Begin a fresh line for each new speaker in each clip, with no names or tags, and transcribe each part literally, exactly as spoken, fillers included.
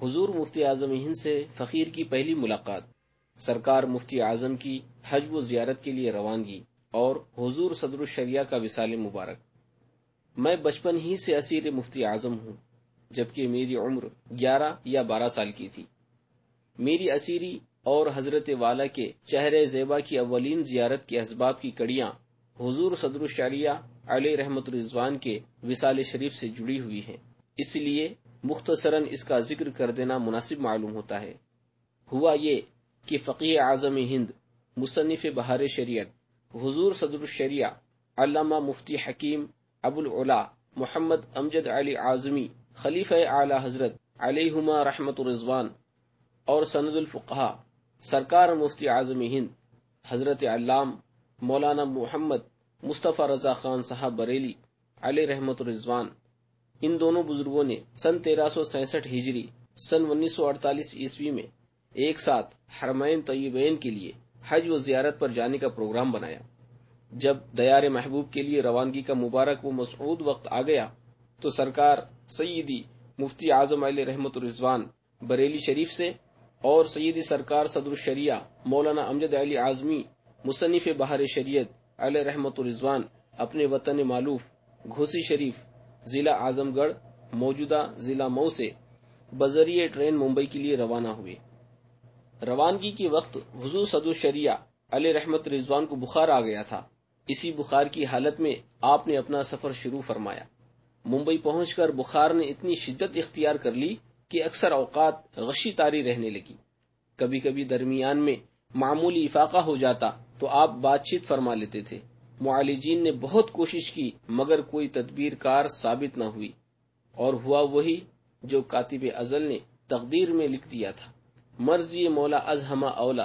حضور مفتی اعظم ہند سے فقیر کی پہلی ملاقات، سرکار مفتی اعظم کی حج و زیارت کے لیے روانگی اور حضور صدر الشریعہ کا وصال مبارک۔ میں بچپن ہی سے اسیر مفتی اعظم ہوں، جبکہ میری عمر گیارہ یا بارہ سال کی تھی۔ میری اسیری اور حضرت والا کے چہرے زیبا کی اولین زیارت کے اسباب کی کڑیاں حضور صدر الشریعہ علیہ رحمت رضوان کے وصال شریف سے جڑی ہوئی ہیں، اس لیے مختصراً اس کا ذکر کر دینا مناسب معلوم ہوتا ہے۔ ہوا یہ کہ فقیہ اعظم ہند، مصنف بہار شریعت، حضور صدر الشریعہ علامہ مفتی حکیم ابو العلا محمد امجد علی اعظمی خلیفہ اعلی حضرت علیہما رحمت رضوان اور سند الفقہا سرکار مفتی اعظم ہند حضرت علام مولانا محمد مصطفیٰ رضا خان صاحب بریلی علیہ رحمت رضوان، ان دونوں بزرگوں نے سن تیرہ سو سینسٹھ ہجری سن انیس سو اڑتالیس عیسوی میں ایک ساتھ حرمین طیبین کے لیے حج و زیارت پر جانے کا پروگرام بنایا۔ جب دیار محبوب کے لیے روانگی کا مبارک و مسعود وقت آ گیا تو سرکار سیدی مفتی اعظم علیہ رحمت رضوان بریلی شریف سے اور سیدی سرکار صدر الشریعہ مولانا امجد علی اعظمی مصنف بہار شریعت علیہ رحمت رضوان اپنے وطن مالوف گھوسی شریف ضلع اعظم گڑھ موجودہ ضلع مئو سے بذریعہ ٹرین ممبئی کے لیے روانہ ہوئے۔ روانگی کے وقت حضور صدر الشریعہ علیہ رحمت رضوان کو بخار آ گیا تھا۔ اسی بخار کی حالت میں آپ نے اپنا سفر شروع فرمایا۔ ممبئی پہنچ کر بخار نے اتنی شدت اختیار کر لی کہ اکثر اوقات غشی طاری رہنے لگی۔ کبھی کبھی درمیان میں معمولی افاقہ ہو جاتا تو آپ بات چیت فرما لیتے تھے۔ معالجین نے بہت کوشش کی مگر کوئی تدبیر کار ثابت نہ ہوئی، اور ہوا وہی جو کاتب ازل نے تقدیر میں لکھ دیا تھا، مرضی مولا از ہمہ اولا،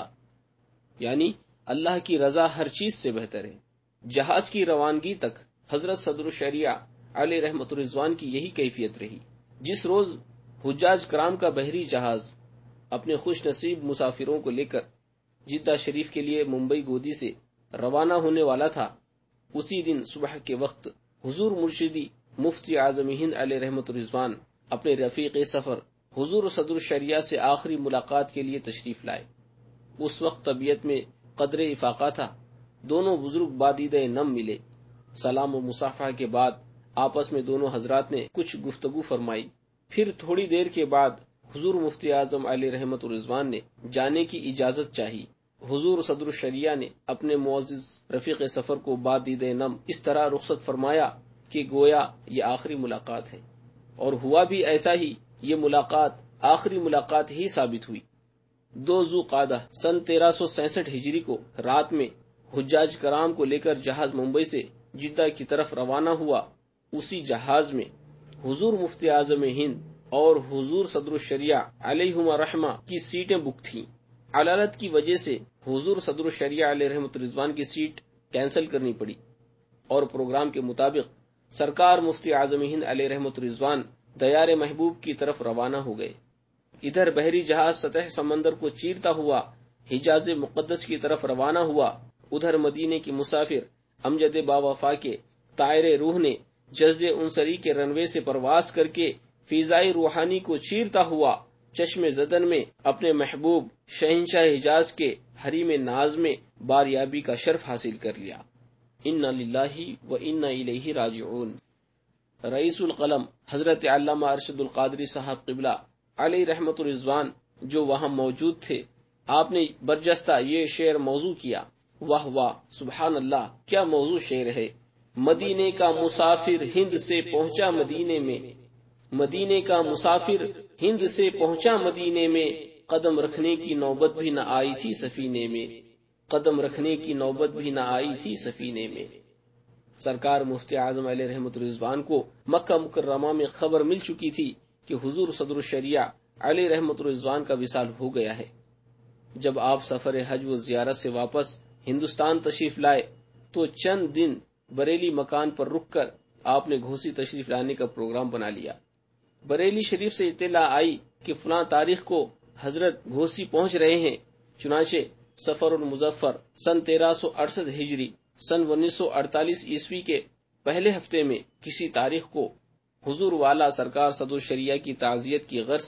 یعنی اللہ کی رضا ہر چیز سے بہتر ہے۔ جہاز کی روانگی تک حضرت صدر الشریعہ علیہ رحمت رضوان کی یہی کیفیت رہی۔ جس روز حجاج کرام کا بحری جہاز اپنے خوش نصیب مسافروں کو لے کر جدہ شریف کے لیے ممبئی گودی سے روانہ ہونے والا تھا، اسی دن صبح کے وقت حضور مرشدی مفتی اعظم ہند علیہ رحمت رضوان اپنے رفیق سفر حضور صدر الشریعہ سے آخری ملاقات کے لیے تشریف لائے۔ اس وقت طبیعت میں قدر افاقہ تھا۔ دونوں بزرگ بادید نم ملے۔ سلام و مصافحہ کے بعد آپس میں دونوں حضرات نے کچھ گفتگو فرمائی۔ پھر تھوڑی دیر کے بعد حضور مفتی اعظم علیہ رحمت رضوان نے جانے کی اجازت چاہی۔ حضور صدر الشریعہ نے اپنے معزز رفیق سفر کو بادید نم اس طرح رخصت فرمایا کہ گویا یہ آخری ملاقات ہے، اور ہوا بھی ایسا ہی۔ یہ ملاقات آخری ملاقات ہی ثابت ہوئی۔ دو ذو قعدہ سن تیرہ سو سینسٹھ ہجری کو رات میں حجاج کرام کو لے کر جہاز ممبئی سے جدہ کی طرف روانہ ہوا۔ اسی جہاز میں حضور مفتی اعظم ہند اور حضور صدر الشریعہ علیہما رحمہ کی سیٹیں بک تھیں۔ علالت کی وجہ سے حضور صدر الشریعہ علیہ رحمت رضوان کی سیٹ کینسل کرنی پڑی، اور پروگرام کے مطابق سرکار مفتی اعظم ہند علیہ رحمت رضوان دیار محبوب کی طرف روانہ ہو گئے۔ ادھر بحری جہاز سطح سمندر کو چیرتا ہوا حجاز مقدس کی طرف روانہ ہوا، ادھر مدینے کی مسافر امجد باوفا کے طائر روح نے جزر انصری کے رنوے سے پرواز کر کے فضائے روحانی کو چیرتا ہوا چشم زدن میں اپنے محبوب شہنشاہ حجاز کے حریم ناز میں باریابی کا شرف حاصل کر لیا۔ انا للہ و انا الیہ راجعون۔ رئیس القلم حضرت علامہ ارشد القادری صاحب قبلہ علیہ رحمت رضوان جو وہاں موجود تھے، آپ نے برجستہ یہ شعر موضوع کیا۔ واہ واہ، سبحان اللہ، کیا موضوع شعر ہے۔ مدینے کا مسافر ہند سے پہنچا مدینے میں، مدینے کا مسافر ہند سے پہنچا مدینے میں، قدم رکھنے کی نوبت بھی نہ آئی تھی سفینے میں، قدم رکھنے کی نوبت بھی نہ آئی تھی سفینے میں۔ سرکار مفتی اعظم علیہ رحمت رضوان کو مکہ مکرمہ میں خبر مل چکی تھی کہ حضور صدر الشریعہ علیہ رحمت رضوان کا وصال ہو گیا ہے۔ جب آپ سفر حج و زیارت سے واپس ہندوستان تشریف لائے تو چند دن بریلی مکان پر رک کر آپ نے گھوسی تشریف لانے کا پروگرام بنا لیا۔ بریلی شریف سے اطلاع آئی کہ فلاں تاریخ کو حضرت گھوسی پہنچ رہے ہیں، چنانچہ سفر المظفر سن تیرہ سو اڑسٹھ ہجری سن انیس سو اڑتالیس عیسوی کے پہلے ہفتے میں کسی تاریخ کو حضور والا سرکار صدر الشریعہ کی تعزیت کی غرض سے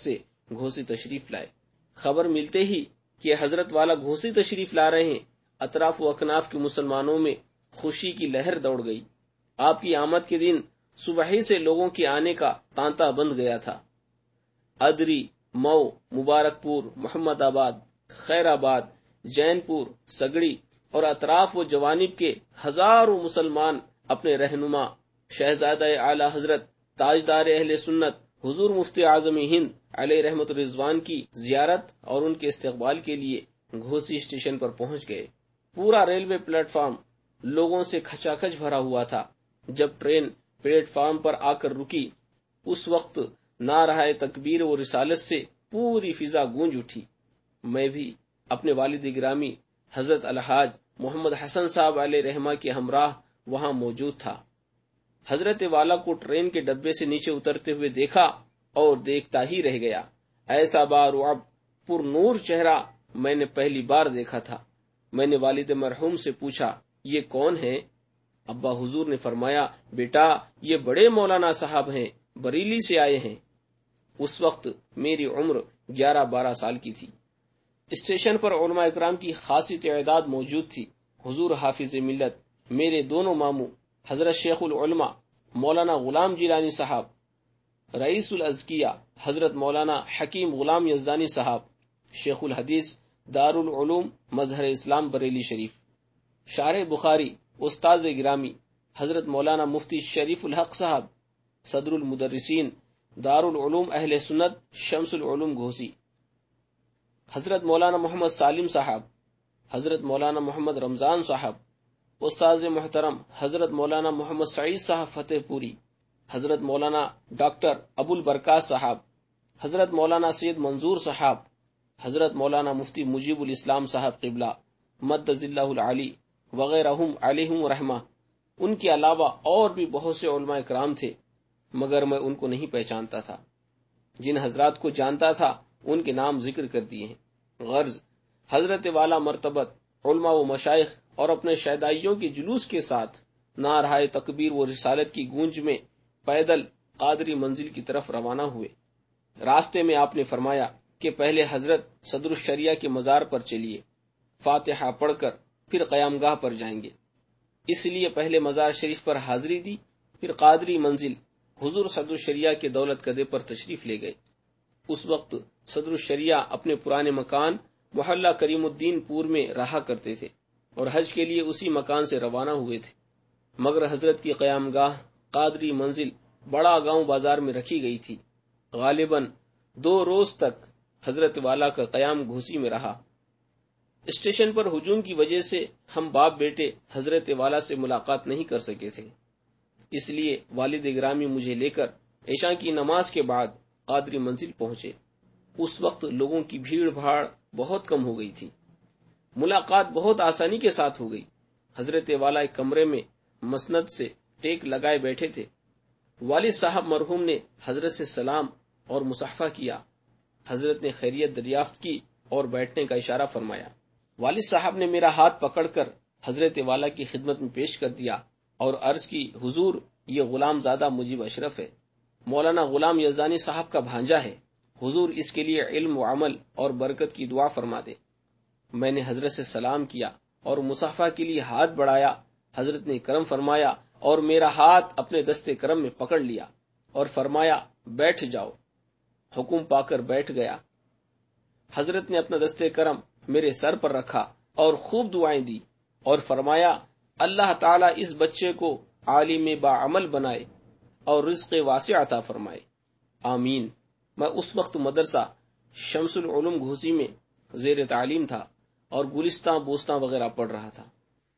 گھوسی تشریف لائے۔ خبر ملتے ہی کہ حضرت والا گھوسی تشریف لا رہے ہیں، اطراف و اکناف کے مسلمانوں میں خوشی کی لہر دوڑ گئی۔ آپ کی آمد کے دن صبح ہی سے لوگوں کے آنے کا تانتا بند گیا تھا۔ ادری، مئو، مبارک پور، محمد آباد، خیر آباد، جین پور، سگڑی اور اطراف و جوانب کے ہزاروں مسلمان اپنے رہنما شہزادہ اعلی حضرت تاجدار اہل سنت حضور مفتی اعظم ہند علیہ رحمت الرضوان کی زیارت اور ان کے استقبال کے لیے گھوسی اسٹیشن پر پہنچ گئے۔ پورا ریلوے پلیٹ فارم لوگوں سے کھچا کھچ بھرا ہوا تھا۔ جب ٹرین پلیٹ فارم پر آ کر رکی، اس وقت نعرہ تکبیر و رسالت سے پوری فضا گونج اٹھی۔ میں بھی اپنے والد گرامی حضرت الحاج محمد حسن صاحب علیہ رحمہ کے ہمراہ وہاں موجود تھا۔ حضرت والا کو ٹرین کے ڈبے سے نیچے اترتے ہوئے دیکھا اور دیکھتا ہی رہ گیا۔ ایسا بارعب پر نور چہرہ میں نے پہلی بار دیکھا تھا۔ میں نے والد مرحوم سے پوچھا، یہ کون ہے؟ ابا حضور نے فرمایا، بیٹا یہ بڑے مولانا صاحب ہیں، بریلی سے آئے ہیں۔ اس وقت میری عمر گیارہ بارہ سال کی تھی۔ اسٹیشن پر علماء اکرام کی خاصی تعداد موجود تھی۔ حضور حافظ ملت میرے دونوں ماموں حضرت شیخ العلماء مولانا غلام جیلانی صاحب، رئیس الازکیہ حضرت مولانا حکیم غلام یزدانی صاحب، شیخ الحدیث دارالعلوم مظہر اسلام بریلی شریف، شارح بخاری استاذ گرامی حضرت مولانا مفتی شریف الحق صاحب، صدر المدرسین دارالعلوم اہل سنت شمس العلوم گھوسی، حضرت مولانا محمد سالم صاحب، حضرت مولانا محمد رمضان صاحب، استاذ محترم حضرت مولانا محمد سعید صاحب فتح پوری، حضرت مولانا ڈاکٹر ابو البرکات صاحب، حضرت مولانا سید منظور صاحب، حضرت مولانا مفتی مجیب الاسلام صاحب قبلہ مدد اللہ العلی وغیرہم علیہم رحمہ۔ ان کے علاوہ اور بھی بہت سے علماء اکرام تھے، مگر میں ان کو نہیں پہچانتا تھا۔ جن حضرات کو جانتا تھا ان کے نام ذکر کر دیے ہیں۔ غرض حضرت والا مرتبت علماء و مشائخ اور اپنے شیدائیوں کے جلوس کے ساتھ نعرہ تکبیر و رسالت کی گونج میں پیدل قادری منزل کی طرف روانہ ہوئے۔ راستے میں آپ نے فرمایا کہ پہلے حضرت صدر الشریعہ کے مزار پر چلیے، فاتحہ پڑھ کر پھر قیام گاہ پر جائیں گے۔ اس لیے پہلے مزار شریف پر حاضری دی، پھر قادری منزل حضور صدر الشریعہ کے دولت کدے پر تشریف لے گئے۔ اس وقت صدر الشریعہ اپنے پرانے مکان محلہ کریم الدین پور میں رہا کرتے تھے اور حج کے لیے اسی مکان سے روانہ ہوئے تھے، مگر حضرت کی قیام گاہ قادری منزل بڑا گاؤں بازار میں رکھی گئی تھی۔ غالباً دو روز تک حضرت والا کا قیام گھوسی میں رہا۔ اسٹیشن پر ہجوم کی وجہ سے ہم باپ بیٹے حضرت والا سے ملاقات نہیں کر سکے تھے، اس لیے والد گرامی مجھے لے کر عشاء کی نماز کے بعد قادری منزل پہنچے۔ اس وقت لوگوں کی بھیڑ بھاڑ بہت کم ہو گئی تھی، ملاقات بہت آسانی کے ساتھ ہو گئی۔ حضرت والا ایک کمرے میں مسند سے ٹیک لگائے بیٹھے تھے۔ والد صاحب مرحوم نے حضرت سے سلام اور مصافحہ کیا۔ حضرت نے خیریت دریافت کی اور بیٹھنے کا اشارہ فرمایا۔ والد صاحب نے میرا ہاتھ پکڑ کر حضرت والا کی خدمت میں پیش کر دیا اور عرض کی، حضور یہ غلام زادہ مجیب اشرف ہے، مولانا غلام یزدانی صاحب کا بھانجا ہے، حضور اس کے لیے علم و عمل اور برکت کی دعا فرما دے۔ میں نے حضرت سے سلام کیا اور مصافحہ کے لیے ہاتھ بڑھایا۔ حضرت نے کرم فرمایا اور میرا ہاتھ اپنے دستے کرم میں پکڑ لیا اور فرمایا، بیٹھ جاؤ۔ حکم پا کر بیٹھ گیا۔ حضرت نے اپنا دستے کرم میرے سر پر رکھا اور خوب دعائیں دی اور فرمایا، اللہ تعالیٰ اس بچے کو عالم باعمل بنائے اور رزق واسع عطا فرمائے، آمین۔ میں اس وقت مدرسہ شمس العلوم گھوسی میں زیر تعلیم تھا اور گلستان بوستان وغیرہ پڑھ رہا تھا۔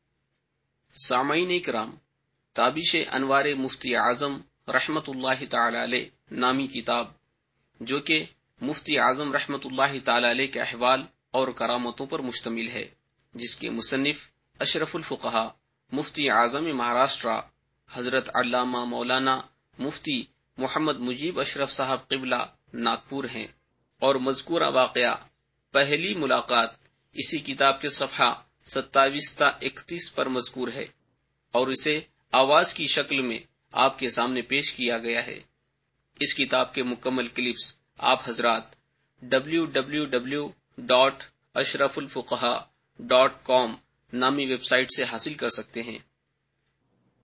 سامعین کرام، تابش انوار مفتی اعظم رحمت اللہ تعالی علیہ نامی کتاب، جو کہ مفتی اعظم رحمت اللہ تعالی علیہ کے احوال اور کرامتوں پر مشتمل ہے، جس کے مصنف اشرف الفقہا مفتی اعظم مہاراشٹرا حضرت علامہ مولانا مفتی محمد مجیب اشرف صاحب قبلہ ناگپور ہیں، اور مذکورہ واقعہ پہلی ملاقات اسی کتاب کے صفحہ ستائیس تا اکتیس پر مذکور ہے اور اسے آواز کی شکل میں آپ کے سامنے پیش کیا گیا ہے۔ اس کتاب کے مکمل کلپس آپ حضرات W W W dot Ashraf Alfuqaha dot com نامی ویب سائٹ سے حاصل کر سکتے ہیں۔